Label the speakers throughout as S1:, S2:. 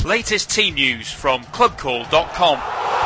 S1: Latest team news from clubcall.com.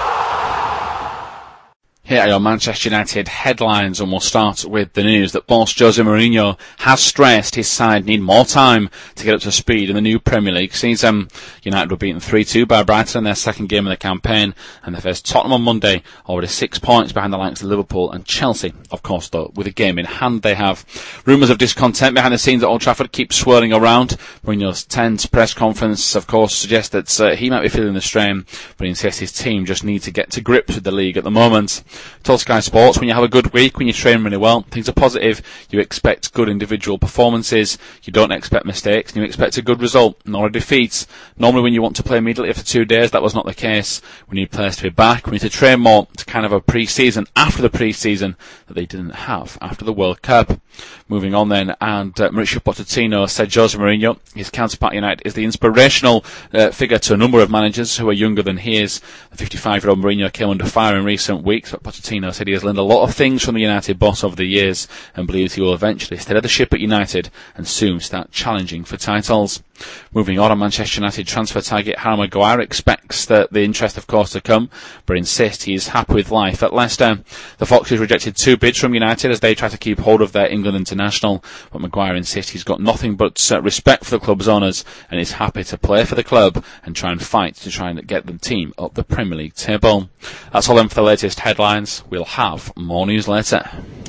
S2: Here are your Manchester United headlines, and we'll start with the news that boss Jose Mourinho has stressed his side need more time to get up to speed in the new Premier League season. United were beaten 3-2 by Brighton in their second game of the campaign, and they faced Tottenham on Monday, already 6 points behind the likes of Liverpool and Chelsea. Of course, though, with a game in hand they have. Rumours of discontent behind the scenes at Old Trafford keep swirling around. Mourinho's tense press conference, of course, suggests that he might be feeling the strain, but he insists his team just need to get to grips with the league at the moment. Told Sky Sports, when you have a good week, when you train really well, things are positive, you expect good individual performances, you don't expect mistakes, and you expect a good result, nor a defeat. Normally when you want to play immediately after 2 days, that was not the case. We need players to be back, we need to train more, to kind of a pre-season after the pre-season that they didn't have after the World Cup. Moving on then, and Mauricio Pochettino said Jose Mourinho, his counterpart United, is the inspirational figure to a number of managers who are younger than he is. The 55-year-old Mourinho came under fire in recent weeks, but Pochettino said he has learned a lot of things from the United boss over the years and believes he will eventually steady the ship at United and soon start challenging for titles. Moving on, Manchester United transfer target Harry Maguire expects the interest, of course, to come, but insists he is happy with life at Leicester. The Foxes rejected 2 bids from United as they try to keep hold of their England international, but Maguire insists he's got nothing but respect for the club's owners and is happy to play for the club and try and fight to try and get the team up the Premier League table. That's all then for the latest headlines. We'll have more news later.